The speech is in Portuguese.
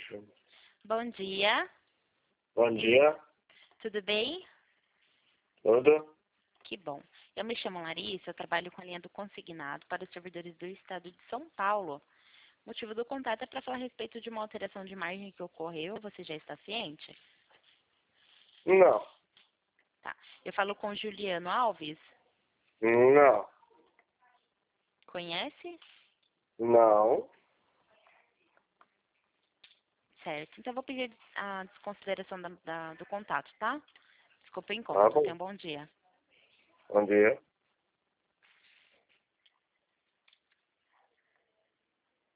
Bom dia, Bom dia, tudo bem? tudo? Que bom. Eu me chamo Larissa, eu trabalho com a linha do consignado para os servidores do estado de São Paulo. O motivo do contato é para falar a respeito de uma alteração de margem que ocorreu. Você já está ciente? Não, Tá. Eu falo com Juliano Alves. não, Conhece? não, Certo. Então, eu vou pedir a desconsideração do contato, tá? Desculpa o tá incômodo. bom. Tenha um bom dia. Bom dia.